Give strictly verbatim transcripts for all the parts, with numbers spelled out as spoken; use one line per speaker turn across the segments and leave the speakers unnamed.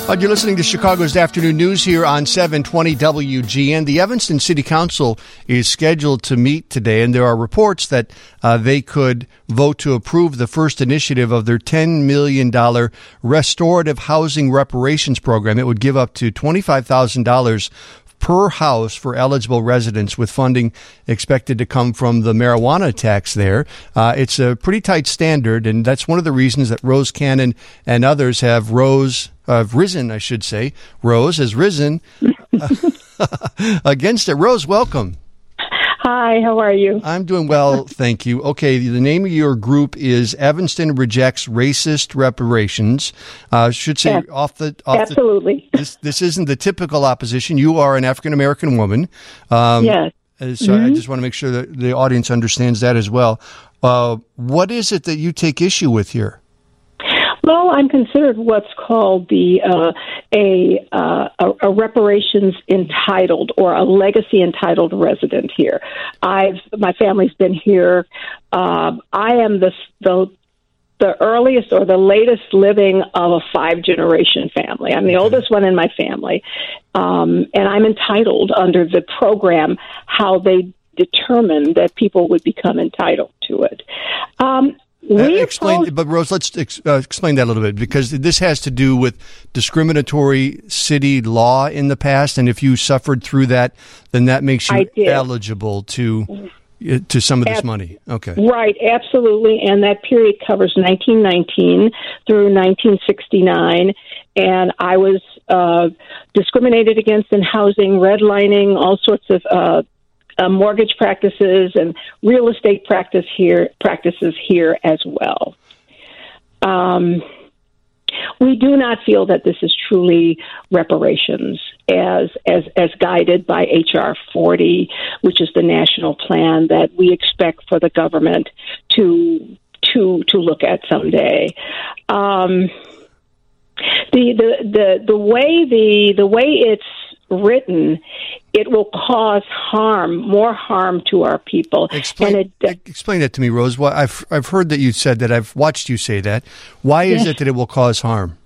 Uh, you're listening to Chicago's Afternoon News here on seven twenty W G N. The Evanston City Council is scheduled to meet today, and there are reports that uh, they could vote to approve the first initiative of their ten million dollars restorative housing reparations program. It would give up to twenty-five thousand dollars per house for eligible residents, with funding expected to come from the marijuana tax there. Uh, it's a pretty tight standard, and that's one of the reasons that Rose Cannon and others have rose, uh, risen, I should say. Rose has risen against it. Rose, welcome.
Hi, how are you?
I'm doing well, thank you. Okay, the name of your group is Evanston Rejects Racist Reparations. Uh, should say
yes.
off the off
absolutely.
The, this this isn't the typical opposition. You are an African American woman. Um,
yes.
So
mm-hmm.
I just want to make sure that the audience understands that as well. Uh, what is it that you take issue with here?
Well, I'm considered what's called the uh, a, uh, a a reparations entitled or a legacy entitled resident here. I've my family's been here. Uh, I am the the the earliest or the latest living of a five generation family. I'm the okay. oldest one in my family, um, and I'm entitled under the program how they determined that people would become entitled to it. Um,
Uh, explain, but Rose, let's ex- uh, explain that a little bit, because this has to do with discriminatory city law in the past, and if you suffered through that, then that makes you eligible to uh, to some of this Ab- money. Okay,
right, absolutely, and that period covers nineteen nineteen through nineteen sixty-nine, and I was uh, discriminated against in housing, redlining, all sorts of. Uh, Uh, mortgage practices and real estate practice here practices here as well. Um, we do not feel that this is truly reparations as as as guided by H R forty, which is the national plan that we expect for the government to to to look at someday. Um, the the the the way the the way it's written, it will cause harm, more harm to our people.
Explain,
and it,
explain that to me, Rose. Well, I've I've heard that you said that. I've watched you say that. Why is
yes.
it that it will cause harm?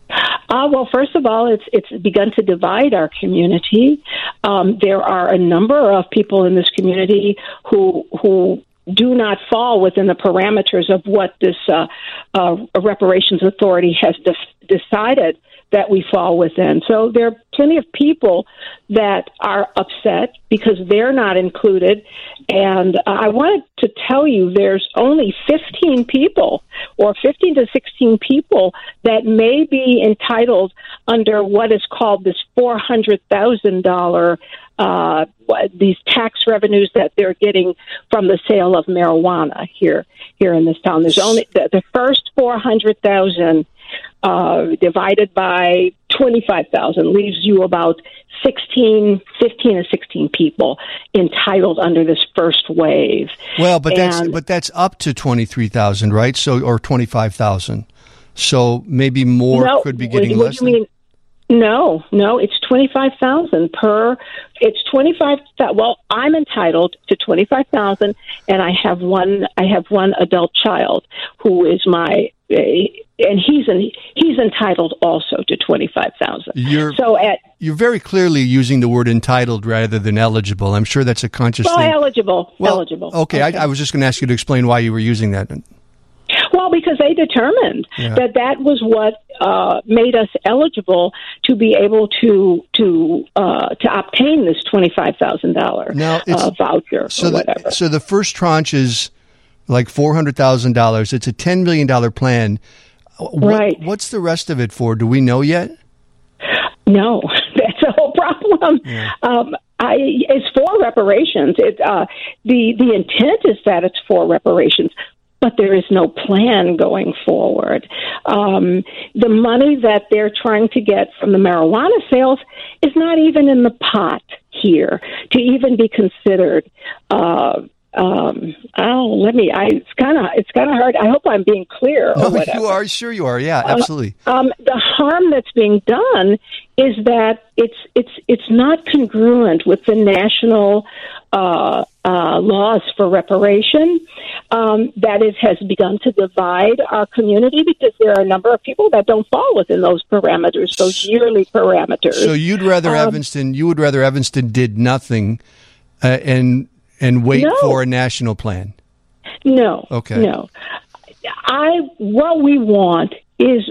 Uh, well, first of all, it's it's begun to divide our community. Um, there are a number of people in this community who who do not fall within the parameters of what this uh, uh, reparations authority has de- decided that we fall within. So there are plenty of people that are upset because they're not included. And I wanted to tell you there's only fifteen people or fifteen to sixteen people that may be entitled under what is called this four hundred thousand dollars uh, these tax revenues that they're getting from the sale of marijuana here here in this town. There's only the, the first four hundred thousand Uh, divided by twenty-five thousand leaves you about sixteen, fifteen to sixteen people entitled under this first wave.
Well, but
and,
that's but that's up to twenty-three thousand, right? So or twenty-five thousand. So maybe more
no,
could be getting
what,
less.
What do you mean? No, no, it's twenty-five thousand per. It's twenty-five. Well, I'm entitled to twenty-five thousand, and I have one. I have one adult child who is my, uh, and he's in, he's entitled also to twenty-five thousand.
You're
so at
you're very clearly using the word entitled rather than eligible. I'm sure that's a conscious
well,
thing.
eligible,
well,
eligible.
Okay, okay. I, I was just going to ask you to explain why you were using that.
Well, because they determined yeah. that that was what uh, made us eligible to be able to to uh, to obtain this twenty-five thousand dollars uh, voucher
so
or whatever.
The, so the first tranche is like four hundred thousand dollars. It's a ten million dollars plan. What,
right.
What's the rest of it for? Do we know yet?
No, that's the whole problem. Yeah. Um, I, it's for reparations. It, uh, the the intent is that it's for reparations. But there is no plan going forward. Um, the money that they're trying to get from the marijuana sales is not even in the pot here to even be considered uh, um, oh, let me. I it's kind of it's kind of hard. I hope I'm being clear. Or
No,
whatever.
you are. Sure, you are. Yeah, absolutely.
Uh, um, the harm that's being done is that it's it's it's not congruent with the national uh, uh, laws for reparation. Um, that it has begun to divide our community because there are a number of people that don't fall within those parameters, those yearly parameters.
So you'd rather um, Evanston? You would rather Evanston did nothing uh, and and wait
no.
for a national plan?
No.
Okay.
No. I what we want is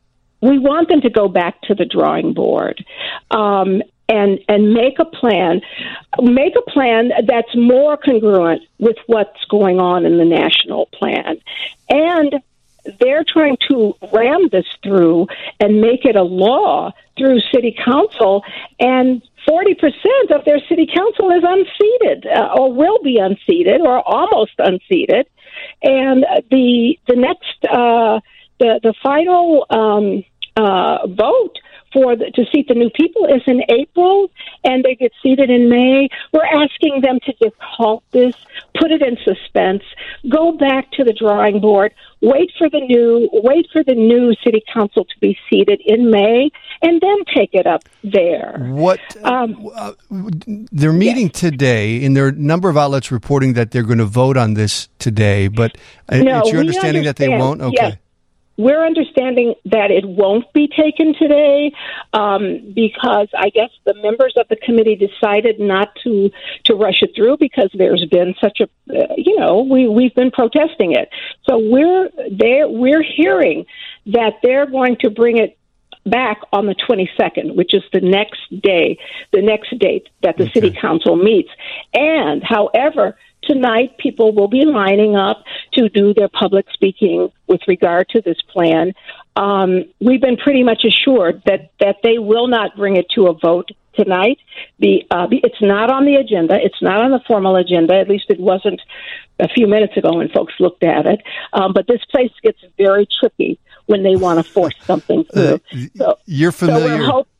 we want them to go back to the drawing board um, and and make a plan, make a plan that's more congruent with what's going on in the national plan. And they're trying to ram this through and make it a law through city council, and forty percent of their city council is unseated uh, or will be unseated or almost unseated. And the the next uh, the the final um, uh, vote for the, to seat the new people is in April, and they get seated in May. We're asking them to just halt this, put it in suspense, go back to the drawing board, wait for the new wait for the new city council to be seated in May, and then take it up there.
What um, uh, they're meeting yes. today, and there are a number of outlets reporting that they're going to vote on this today. But
no,
it's your understanding
understand.
that they won't. Okay.
Yes. We're understanding that it won't be taken today um, because I guess the members of the committee decided not to, to rush it through because there's been such a, uh, you know, we, we've been protesting it. So we're there. We're hearing that they're going to bring it back on the twenty-second, which is the next day, the next date that the okay. city council meets. And however, tonight, people will be lining up to do their public speaking with regard to this plan. Um, we've been pretty much assured that, that they will not bring it to a vote tonight. The, uh, the it's not on the agenda. It's not on the formal agenda. At least it wasn't a few minutes ago when folks looked at it. Um, but this place gets very tricky when they want to force something through.
Uh, so, you're familiar.
So hope-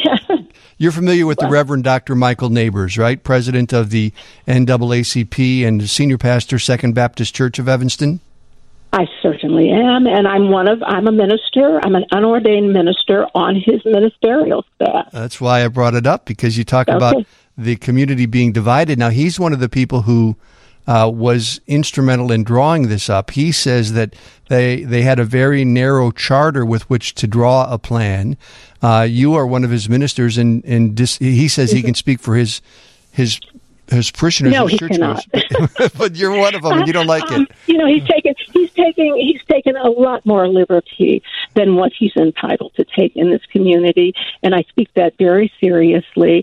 You're familiar with the Reverend Doctor Michael Neighbors, right? President of the N double A C P and senior pastor, Second Baptist Church of Evanston?
I certainly am, and I'm one of, I'm a minister, I'm an unordained minister on his ministerial staff.
That's why I brought it up, because you talk
okay.
about the community being divided. Now, he's one of the people who uh, was instrumental in drawing this up. He says that they they had a very narrow charter with which to draw a plan. Uh, you are one of his ministers, and, and dis, he says he can speak for his his his parishioners.
No,
his
he
church
cannot.
But you're one of them, and you don't like
um,
it.
You know, he's taken he's taking he's taken a lot more liberty than what he's entitled to take in this community, and I speak that very seriously.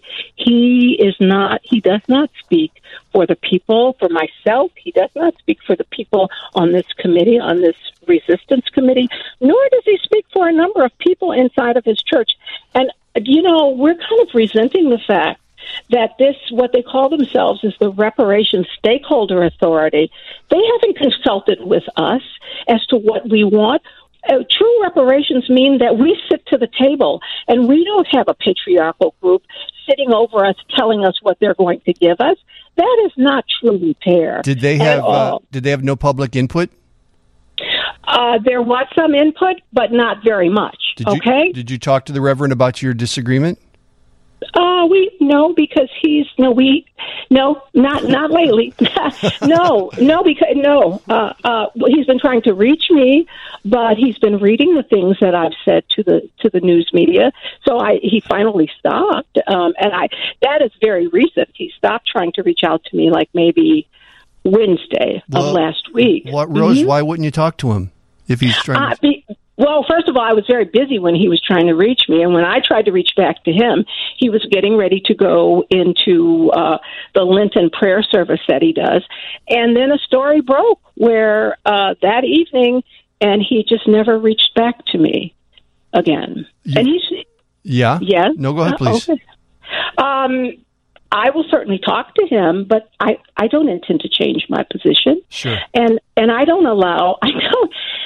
He is not. He does not speak for the people, for myself. He does not speak for the people on this committee, on this resistance committee, nor does he speak for a number of people inside of his church. And, you know, we're kind of resenting the fact that this, what they call themselves, is the Reparations Stakeholder Authority. They haven't consulted with us as to what we want. Uh, true reparations mean that we sit to the table, and we don't have a patriarchal group sitting over us telling us what they're going to give us. That is not true repair.
Did they have uh, Did they have no public input?
Uh, there was some input, but not very much.
Did you,
okay.
Did you talk to the Reverend about your disagreement?
Uh, we no, because he's no, we no, not not lately. no, no, because no, uh, uh, he's been trying to reach me, but he's been reading the things that I've said to the to the news media. So I he finally stopped, um, and I that is very recent. He stopped trying to reach out to me, like maybe Wednesday
well,
of last week.
What, Rose?
Mm-hmm.
Why wouldn't you talk to him if he's trying?
Uh, be, Well, first of all, I was very busy when he was trying to reach me, and when I tried to reach back to him, he was getting ready to go into uh, the Lenten prayer service that he does. And then a story broke where uh, that evening, and he just never reached back to me again.
You,
and he's
yeah,
yeah.
No, go ahead, please.
Okay. Um, I will certainly talk to him, but I, I don't intend to change my position.
Sure.
And and I don't allow I don't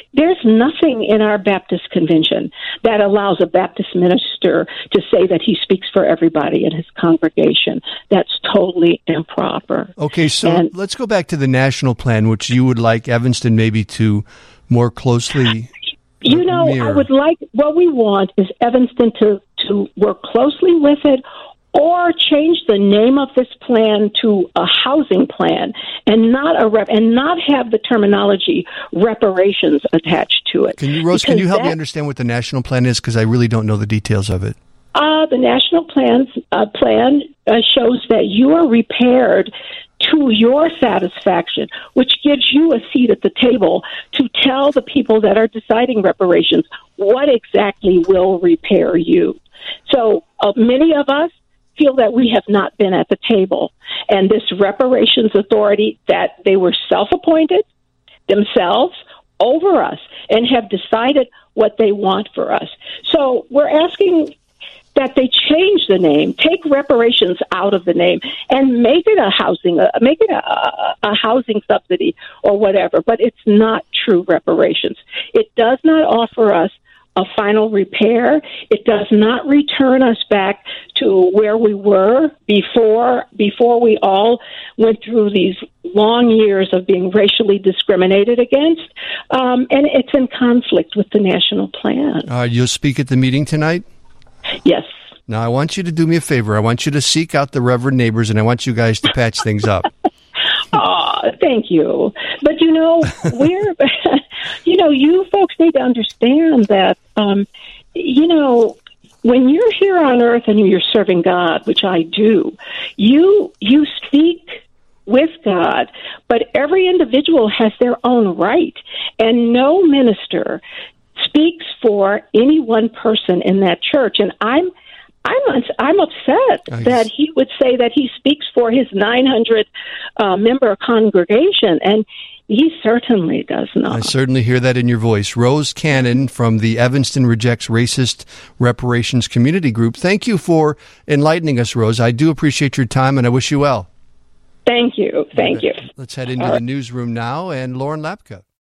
There's nothing in our Baptist convention that allows a Baptist minister to say that he speaks for everybody in his congregation. That's totally improper.
Okay, so
and,
let's go back to the national plan, which you would like Evanston maybe to more closely
You know,
mirror.
I would like, what we want is Evanston to, to work closely with it, or change the name of this plan to a housing plan, and not a rep, and not have the terminology reparations attached to it.
Can you, Rose?
Because
can you help
that,
me understand what the national plan is? Because I really don't know the details of it.
Uh, the national plans uh, plan uh, shows that you are repaired to your satisfaction, which gives you a seat at the table to tell the people that are deciding reparations what exactly will repair you. So uh, many of us feel that we have not been at the table. And this reparations authority, that they were self-appointed themselves over us and have decided what they want for us. So we're asking that they change the name, take reparations out of the name, and make it a housing, uh, make it a, a, a housing subsidy or whatever. But it's not true reparations. It does not offer us a final repair. It does not return us back to where we were before before we all went through these long years of being racially discriminated against. Um, and it's in conflict with the national plan.
Uh, you'll speak at the meeting tonight?
Yes.
Now, I want you to do me a favor. I want you to seek out the Reverend neighbors, and I want you guys to patch things up.
Oh, thank you. But, you know, we're, you know, you folks need to understand that, um, you know, when you're here on earth and you're serving God, which I do, you you speak with God, but every individual has their own right, and no minister speaks for any one person in that church. And I'm I'm I'm upset
Nice.
that he would say that he speaks for his nine hundred uh, member congregation, and he certainly does not.
I certainly hear that in your voice. Rose Cannon from the Evanston Rejects Racist Reparations Community Group. Thank you for enlightening us, Rose. I do appreciate your time, and I wish you well.
Thank you. Thank you.
Let's head into the newsroom now, and Lauren Lapka.